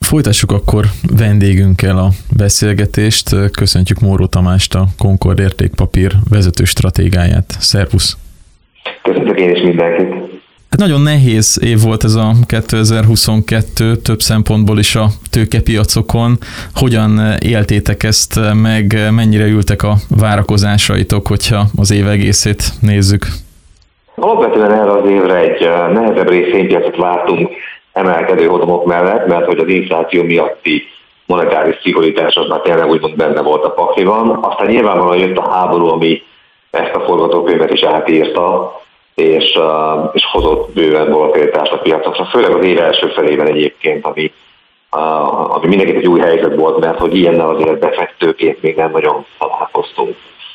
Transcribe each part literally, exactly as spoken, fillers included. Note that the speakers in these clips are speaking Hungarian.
Folytassuk akkor vendégünkkel a beszélgetést. Köszöntjük Móró Tamást, a Concord Értékpapír vezető stratégáját. Szervusz! Köszöntök én is mindenkit! Hát nagyon nehéz év volt ez a kétezer-huszonkettő, több szempontból is a tőkepiacokon. Hogyan éltétek ezt meg, mennyire ültek a várakozásaitok, hogyha az év egészét nézzük? Alapvetően erre az évre egy nehezebb részvénypiacot vártunk emelkedő hozamok mellett, mert hogy az infláció miatti monetáris szigorítás az már tényleg úgymond benne volt a pakliban. Aztán nyilvánvalóan jött a háború, ami ezt a forgatókönyvet is átírta, és, uh, és hozott bőven volatilitást a piacokra, főleg az év első felében egyébként, ami, uh, ami mindenki egy új helyzet volt, mert hogy ilyennel azért befektetőként még nem nagyon találkoztunk.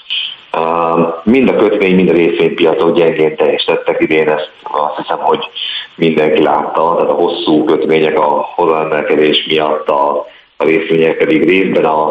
Uh, mind a kötvény, mind a részvénypiacok gyengén teljesítettek idén, ezt azt hiszem, hogy mindenki látta, tehát a hosszú kötvények a hozamemelkedés miatt, a, a részvények pedig részben a,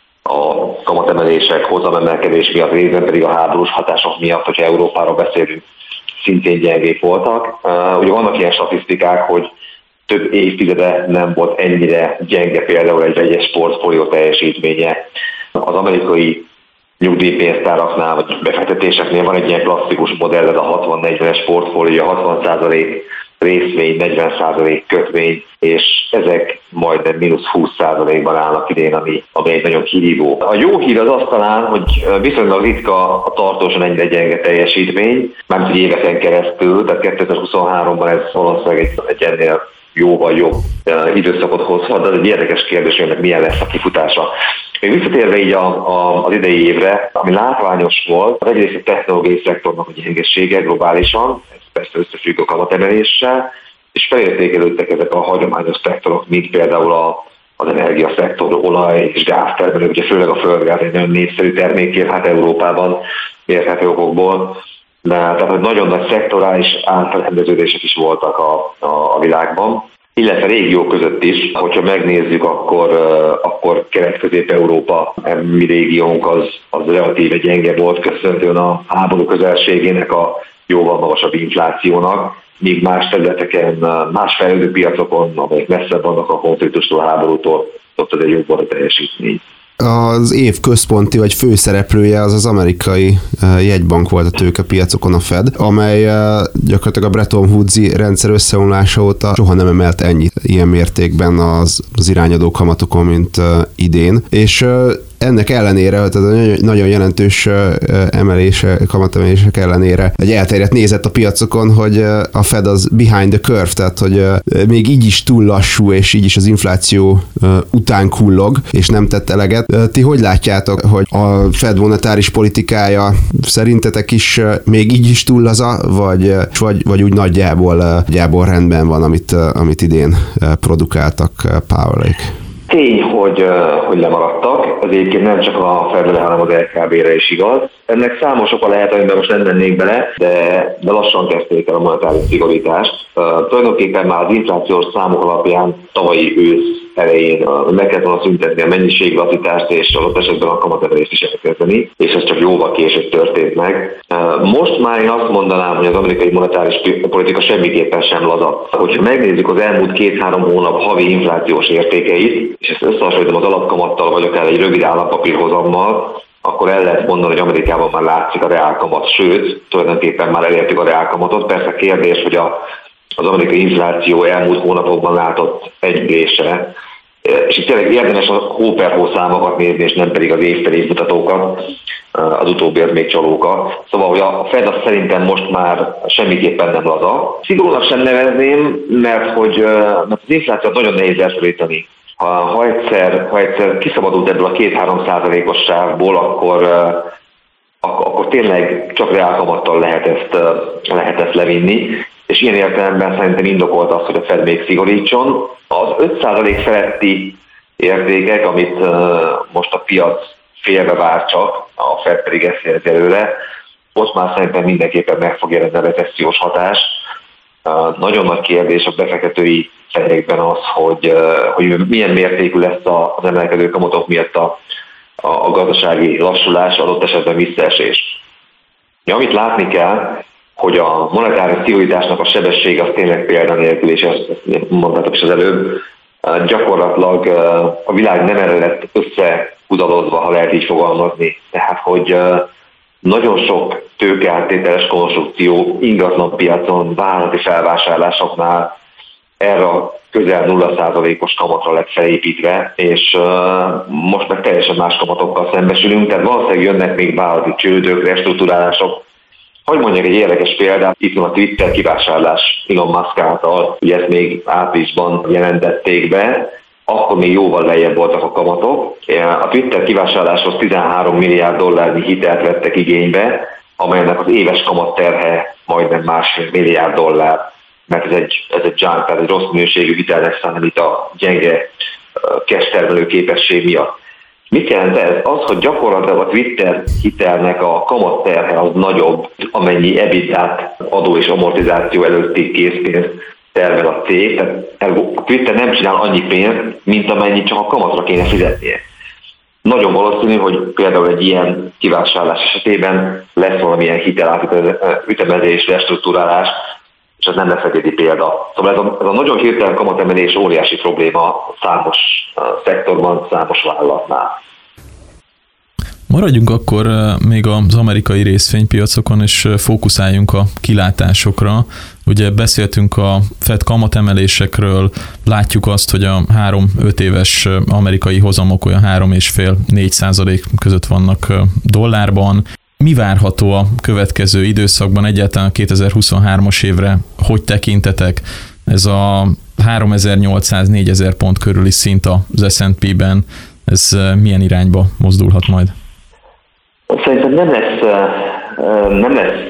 a kamatemelések, hozamemelkedés miatt, részben pedig a háborús hatások miatt, hogyha Európáról beszélünk, szintén gyengék voltak. Uh, ugye vannak ilyen statisztikák, hogy több évtizede nem volt ennyire gyenge például egy vegyes portfólió teljesítménye. Az amerikai nyugdíjpénztáraknál vagy befektetéseknél van egy ilyen klasszikus modell, ez a hatvan-negyvenes portfólió, hatvan százalék részvény, negyven százalék kötvény, és ezek majdnem mínusz húsz százalékban állnak idén, ami, ami egy nagyon kirívó. A jó hír az az talán, hogy viszonylag ritka a tartósan ennyire gyenge teljesítmény, mármint éveken keresztül, tehát kétezer-huszonháromban ez valószínűleg egy, egy ennél jóval jobb időszakot hozhat, de ez egy érdekes kérdés, hogy ennek milyen lesz a kifutása. Még visszatérve így a, a, az idei évre, ami látványos volt, az egyrészt a technológiai szektornak a gyengesége globálisan, ez persze összefügg a kamatemeléssel, és felértékelődtek ezek a hagyományos szektorok, mint például a, az energiaszektor, olaj és gáztermelők, ugye főleg a földgáz egy nagyon népszerű termékként, hát Európában érthető okokból, de tehát hogy nagyon nagy szektorális átrendeződések is voltak a, a, a világban, illetve régiók között is, hogyha megnézzük, akkor, akkor Kelet-Közép-Európa, mi régiónk az, az relatíve gyenge volt, köszönhetően a háború közelségének a jóval magasabb inflációnak, míg más területeken, más fejlődő piacokon, amelyek messzebb vannak a konfliktustól, a háborútól, ott az egy jobb volt a teljesítmény. Az év központi vagy főszereplője az az amerikai jegybank volt a tőkepiacokon, a Fed, amely gyakorlatilag a Bretton Woods-i rendszer összeomlása óta soha nem emelt ennyit ilyen mértékben az, az irányadó kamatokon, mint idén. És ennek ellenére, tehát nagyon jelentős emelése, kamatemelések ellenére egy elterjedt nézet a piacokon, hogy a Fed az behind the curve, tehát hogy még így is túl lassú, és így is az infláció után kullog, és nem tett eleget. Ti hogy látjátok, hogy a Fed monetáris politikája szerintetek is még így is túl laza, vagy, vagy, vagy úgy nagyjából, nagyjából rendben van, amit, amit idén produkáltak Powellék? Tény, hogy, hogy lemaradtak, ez egyébként nem csak a Fedre, hanem az er ká bé-re is igaz. Ennek számos oka lehet, amiben most nem mennék bele, de, de lassan kezdték el a monetáris szigorítást. Uh, tulajdonképpen már az inflációs számok alapján tavalyi ősz elején uh, meg kellett volna szüntetni a mennyiséglatítást, és adott esetben a kamatemelést is elkezdeni, és ez csak jóval később történt meg. Uh, most már én azt mondanám, hogy az amerikai monetáris politika semmiképpen sem laza. Hogyha megnézzük az elmúlt két-három hónap havi inflációs értékeit, és ezt összehasonlítom az alapkamattal, vagy akár egy rövid állampapírhozammal, akkor el lehet mondani, hogy Amerikában már látszik a reálkamat, sőt, tulajdonképpen már elértük a reálkamatot. Persze kérdés, hogy a, az amerikai infláció elmúlt hónapokban látott enyhülése, és itt tényleg érdemes a hó per hó számokat nézni, és nem pedig az évteli mutatókat, az utóbbi az még csalóka. Szóval, hogy a Fed az szerintem most már semmiképpen nem laza. Szigorúnak sem nevezném, mert hogy mert az inflációt nagyon nehéz elszorítani. Ha, ha, egyszer, ha egyszer kiszabadult ebből a két-három százalékos sávból, akkor, akkor, akkor tényleg csak reálkamattal lehet ezt, lehet ezt levinni, és ilyen értelemben szerintem indokolt az, hogy a Fed még szigorítson. Az öt százalék feletti értékek, amit most a piac félbe vár csak, a Fed pedig ezt jelenti előre, ott már szerintem mindenképpen meg fog jelenni a recessziós hatás. Nagyon nagy kérdés a befektetői fejekben az, hogy, hogy milyen mértékű lesz az emelkedő kamatok miatt a, a gazdasági lassulás, adott esetben visszaesés. Ja, amit látni kell, hogy a monetáris szigorításnak a sebessége az tényleg példanélkül, és ezt mondtátok is az előbb, Gyakorlatilag a világ nem erre lett összehudalozva, ha lehet így fogalmazni. Tehát, hogy nagyon sok tőkeáttételes konstrukció ingatlanpiacon, vállalati felvásárlásoknál erre a közel nulla százalékos kamatra lett felépítve, és most meg teljesen más kamatokkal szembesülünk, tehát valószínűleg jönnek még vállalati csődök, restruktúrálások. Hogy mondjak egy érdekes példát, itt van a Twitter kivásárlás Elon Musk által, ugye ezt még áprilisban jelentették be, akkor még jóval lejjebb voltak a kamatok. A Twitter kivásárláshoz tizenhárom milliárd dollárnyi hitelt vettek igénybe, amelynek az éves kamatterhe majdnem másfél milliárd dollár, mert ez egy, ez egy junk, tehát egy rossz minőségű hitelnek számít a gyenge cash termelő képesség miatt. Mit jelent ez? Az, hogy gyakorlatilag a Twitter hitelnek a kamatterhe az nagyobb, amennyi ebitdát, adó és amortizáció előtti készpénzt tervel a cég. Tehát a Twitter nem csinál annyi pénzt, mint amennyit csak a kamatra kéne fizetnie. Nagyon valószínű, hogy például egy ilyen kivásárlás esetében lesz valamilyen hitelütemezés, restruktúrálás, és ez nem lesz egyedi példa. Szóval ez a, ez a nagyon hirtelen kamatemelés óriási probléma számos uh, szektorban, számos vállalatnál. Maradjunk akkor még az amerikai részvénypiacokon, és fókuszáljunk a kilátásokra. Ugye beszéltünk a Fed kamatemelésekről, látjuk azt, hogy a három-öt éves amerikai hozamok olyan három egész öt-négy százalék között vannak dollárban. Mi várható a következő időszakban, egyáltalán a kétezer-huszonhármas évre? Hogy tekintetek? Ez a háromezer-nyolcszáz-négyezer pont körüli szint az es and pé-ben, ez milyen irányba mozdulhat majd? Szerintem nem lesz, nem lesz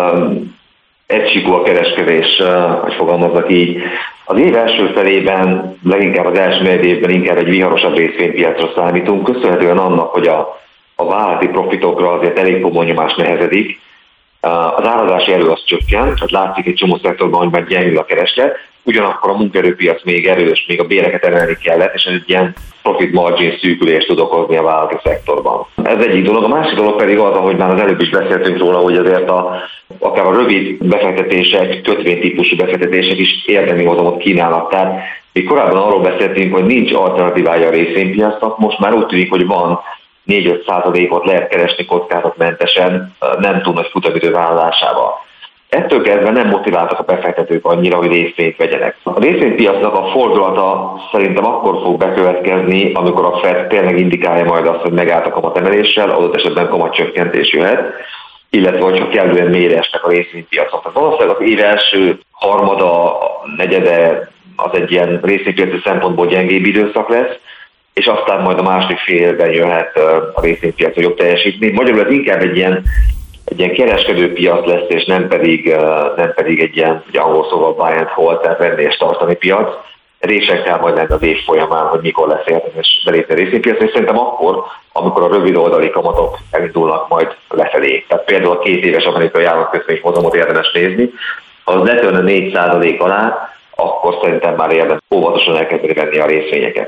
egysíkú a kereskedés, hogy fogalmaznak így. Az év első felében, leginkább az első negyed évben inkább egy viharosabb részvénypiacra számítunk, köszönhetően annak, hogy a, a vállalati profitokra azért elég komoly nyomás nehezedik. Az árazási erő az csökken, tehát látszik egy csomó szektorban, hogy már gyengül a kereslet, ugyanakkor a munkaerőpiac még erős, még a béreket emelni kellett, és ez egy ilyen profit margin szűkülést tud okozni a vállalati szektorban. Ez egyik dolog. A másik dolog pedig az, ahogy már az előbb is beszéltünk róla, hogy azért a, akár a rövid befektetések, kötvénytípusú befektetések is érdemi hozamot kínálnak. Tehát még korábban arról beszéltünk, hogy nincs alternatívája a részvénypiacnak, most már úgy tűnik, hogy van négy-öt százalékot lehet keresni kockázatmentesen, nem túl nagy futamidő vállalásával. Ettől kezdve nem motiváltak a befektetők annyira, hogy részvényt vegyenek. A részvénypiacnak a fordulata szerintem akkor fog bekövetkezni, amikor a Fed tényleg indikálja majd azt, hogy megállt a kamatemeléssel, adott esetben kamatcsökkentés jöhet, illetve hogyha kellően mélyre esnek a részvénypiacok. Tehát valószínűleg az év első harmada, negyede az egy ilyen részvénypiaci szempontból gyengébb időszak lesz, és aztán majd a második fél évben jöhet a részvénypiacra jobb teljesítmény. Magyarul ez inkább egy ilyen egy ilyen kereskedőpiac lesz, és nem pedig, nem pedig egy ilyen, ugye angol szóval buy and hold, tehát venni és tartani piac. Rések kell majd lenni az év folyamán, hogy mikor lesz érdemes belépni a részvénypiacra, és szerintem akkor, amikor a rövid oldali kamatok elindulnak majd lefelé. Tehát például a két éves amerikai államkötvény hozamot érdemes nézni, ha az letörne négy százalék alá, akkor szerintem már érdemes óvatosan elkezdeni venni a részvényeket.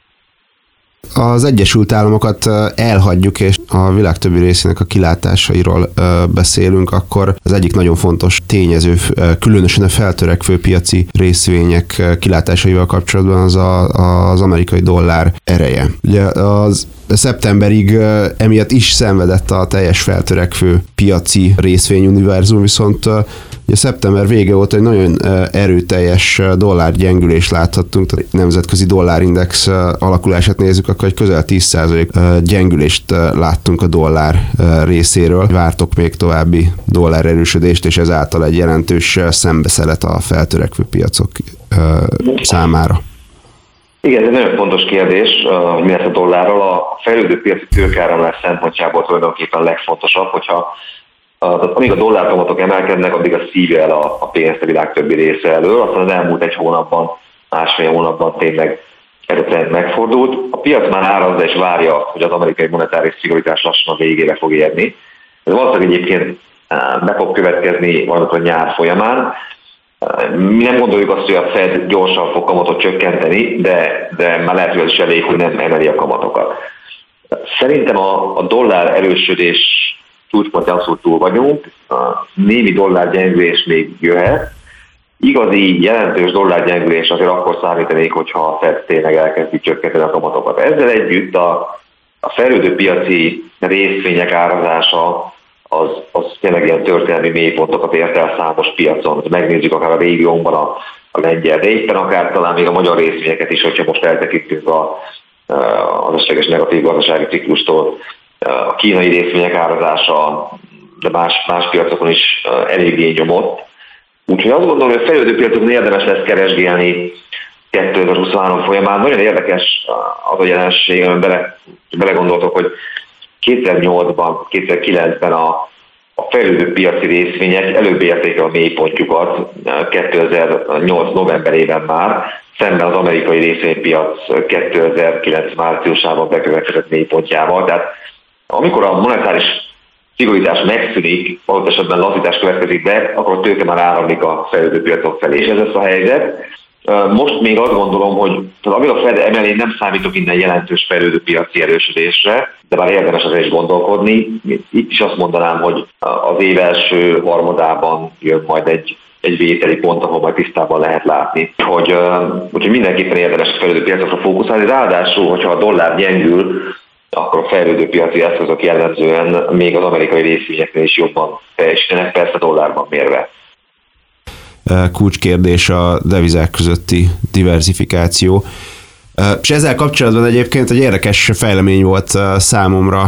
Az Egyesült Államokat elhagyjuk, és a világ többi részének a kilátásairól beszélünk, akkor az egyik nagyon fontos tényező, különösen a feltörekvő piaci részvények kilátásaival kapcsolatban az a, az amerikai dollár ereje. Ugye az szeptemberig emiatt is szenvedett a teljes feltörekvő piaci részvényuniverzum, viszont ugye szeptember vége óta egy nagyon erőteljes dollárgyengülést láthattunk, tehát nemzetközi dollárindex alakulását nézzük, akkor egy közel tíz százalék gyengülést láttunk a dollár részéről. Vártok még további dollár erősödést, és ezáltal egy jelentős szembeszelet a feltörekvő piacok számára. Igen, ez egy nagyon fontos kérdés, hogy mi lesz a dollárral. A fejlődő piaci tőkeáramlás szempontjából tulajdonképpen a legfontosabb, hogyha amíg a dollárkamatok emelkednek, addig a szívja el a, a pénzt a világ többi része elől. Aztán az elmúlt egy hónapban, másfél hónapban tényleg ez a trend megfordult. A piac már árazza és várja, hogy az amerikai monetáris szigorítás lassan a végére fog érni. Ez valószínűleg egyébként be fog következni valamikor a nyár folyamán. Mi nem gondoljuk azt, hogy a Fed gyorsan fog kamatot csökkenteni, de, de már lehet, hogy ez is elég, hogy nem emeli a kamatokat. Szerintem a, a dollár erősödés csúcspontján abszolút túl vagyunk, a némi dollár gyengülés még jöhet, igazi, jelentős dollárgyengülés azért akkor számítanék, hogyha a Fed tényleg elkezdi csökkenteni a kamatokat. Ezzel együtt a, a fejlődő piaci részvények árazása az, az tényleg ilyen történelmi mélypontokat ért el számos piacon. Megnézzük akár a régiónkban a, a lengyel, de éppen akár talán még a magyar részvényeket is, hogyha most eltekintünk a, az esetleges negatív gazdasági ciklustól. A kínai részvények árazása, de más, más piacokon is eléggé nyomott. Úgyhogy azt gondolom, hogy a fejlődő piacokon érdemes lesz keresgélni kétezer-huszonhárom folyamán. Nagyon érdekes az a jelenség, amiben bele, belegondoltok, hogy kétezer-nyolcban, kétezer-kilencben a, a fejlődő piaci részvények előbb érték a mélypontjukat kétezer-nyolc novemberében már, szemben az amerikai részvénypiac kétezer-kilenc márciusában bekövetkezett mélypontjával. Tehát amikor a monetáris szigorítás megszűnik, adott esetben lazítás következik be, akkor a tőke már áramlik a fejlődő piacok felé, és ez lesz a helyzet. Most még azt gondolom, hogy amíg a Fed emelén nem számítok innen jelentős fejlődő piaci erősödésre, de már érdemes azért is gondolkodni. Itt is azt mondanám, hogy az év első harmadában jön majd egy, egy vételi pont, ahol majd tisztában lehet látni. Hogy, úgyhogy mindenképpen érdemes a fejlődő piacokra fókuszálni, ráadásul, hogyha a dollár gyengül, akkor a fejlődő piaci eszközök jellemzően még az amerikai részvényeknél is jobban teljesítenek, persze dollárban mérve. Kulcskérdés a devizák közötti diversifikáció. És ezzel kapcsolatban egyébként egy érdekes fejlemény volt számomra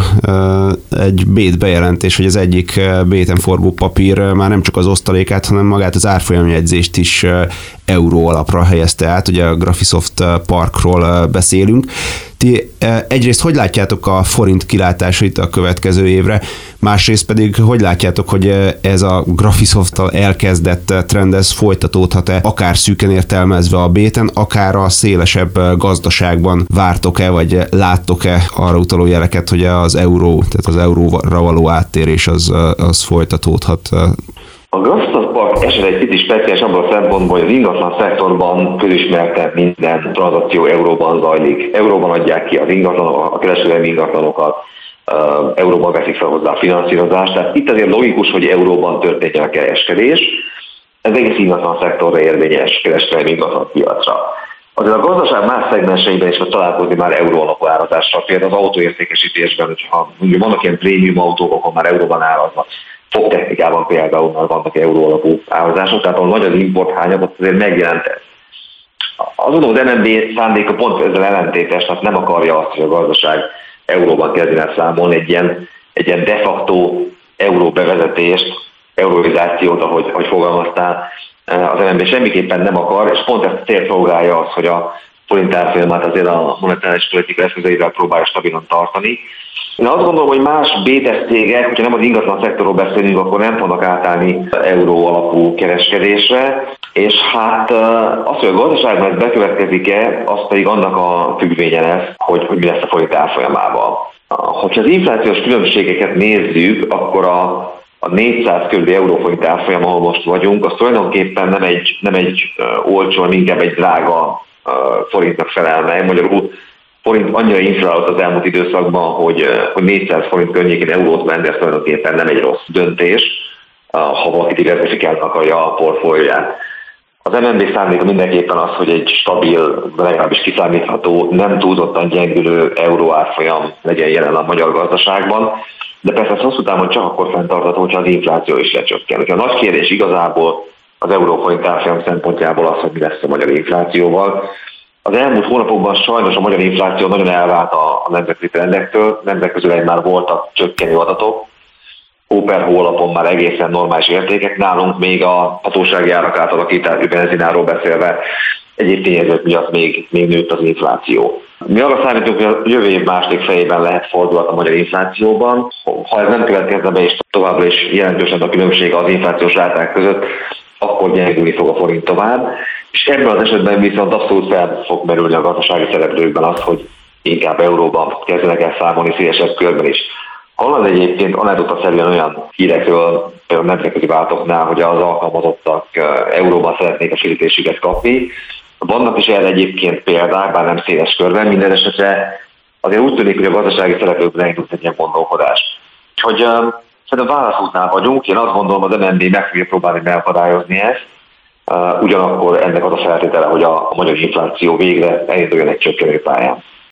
egy bét bejelentés, hogy az egyik béten forgó papír már nem csak az osztalékát, hanem magát az árfolyamjegyzést is euró alapra helyezte át, ugye a Graphisoft Parkról beszélünk. Ti egyrészt hogy látjátok a forint kilátásait a következő évre, másrészt pedig hogy látjátok, hogy ez a Graphisofttal elkezdett trend, ez folytatódhat-e, akár szűken értelmezve a béten, akár a szélesebb gazdaságban vártok-e, vagy láttok-e arra utaló jeleket, hogy az euró, tehát az euróra való áttérés az, az folytatódhat? A Graphisoft Park eset egy kicsit speciális abban a szempontból, hogy az ingatlan szektorban közismerten minden tranzakció euróban zajlik. Euróban adják ki az ingatlanok, a kereskedelmi ingatlanokat, euróban veszik fel hozzá a finanszírozást. Tehát itt azért logikus, hogy euróban történjen a kereskedés. Ez egész ingatlan szektorra érvényes kereskedelmi ingatlan piacra. Azért a gazdaság más szegmenseiben is találkozni már euró alapú árazással. Például az autóértékesítésben, hogyha mondjuk vannak ilyen prémium autók, akkor már euróban áraznak. Fogtechnikában például már vannak euró alapú árazások, tehát ahol nagy az import hányadot, azért megjelent ez. Azon az em en bé szándéka pont ezzel ellentétes, tehát nem akarja azt, hogy a gazdaság euróban kezdjen el számolni, egy ilyen, egy ilyen de facto euró bevezetést, euróizációt, ahogy, ahogy fogalmaztál, az em en bé semmiképpen nem akar, és pont ezt a célt szolgálja az, hogy a forint árfolyamát azért a monetáris politika eszközeivel próbálja stabilan tartani. Én azt gondolom, hogy más bétes cégek, hogyha nem az ingatlan szektorról beszélünk, akkor nem fognak átállni euró alapú kereskedésre, és hát az, hogy a gazdaságban ez bekövetkezik-e, az pedig annak a függvénye lesz, hogy, hogy mi lesz a forint árfolyamában. Hogyha az inflációs különbségeket nézzük, akkor a, a négyszáz körüli euróforint árfolyam, ahol most vagyunk, az tulajdonképpen nem egy, nem egy olcsó, hanem inkább egy drága forintnak felel meg. Magyarul forint annyira inflálódott az elmúlt időszakban, hogy, hogy négyszáz forint környékén eurót venni, ez tulajdonképpen nem egy rossz döntés, ha valaki diversifikálni akarja a portfólióját. Az em en bé szándéka mindenképpen az, hogy egy stabil, legalábbis kiszámítható, nem túlzottan gyengülő euró árfolyam legyen jelen a magyar gazdaságban, de persze ez hosszú távon csak akkor fenntartható, hogyha az infláció is lecsökken. A nagy kérdés igazából az euróforint árfolyam szempontjából az, hogy mi lesz a magyar inflációval. Az elmúlt hónapokban sajnos a magyar infláció nagyon elvált a nemzetközi trendektől, nemzetközileg már voltak csökkenő adatok, hó per hónapon már egészen normális értékek, nálunk még a hatósági árak átalakítású benzináról beszélve egyéb tényezők miatt még, még nőtt az infláció. Mi arra számítunk, hogy a jövő év második fejében lehet fordulat a magyar inflációban. Ha ez nem következne be, és továbbra is jelentősen a különbség az inflációs ráták között, akkor gyengülni fog a forint tovább. És ebben az esetben viszont abszolút fel fog merülni a gazdasági szereplőkben az, hogy inkább euróban kezdenek el számolni szélesebb körben is. Hallod egyébként anekdotaszerűen olyan hírekről, például nemzetközi váltoknál, hogy az alkalmazottak euróban szeretnék a filítésüket kapni. Vannak is erre egyébként példák, bár nem széles körben, minden esetre azért úgy tűnik, hogy a gazdasági szereplőkben indult egy ilyen gondolkodás. Hogy uh, szerintem válaszútnál vagyunk, én azt gondolom, az em en bé meg fogja próbálni megakadályozni ezt, ugyanakkor ennek az a feltétele, hogy a magyar infláció végre elinduljon egy csökkenő pályán.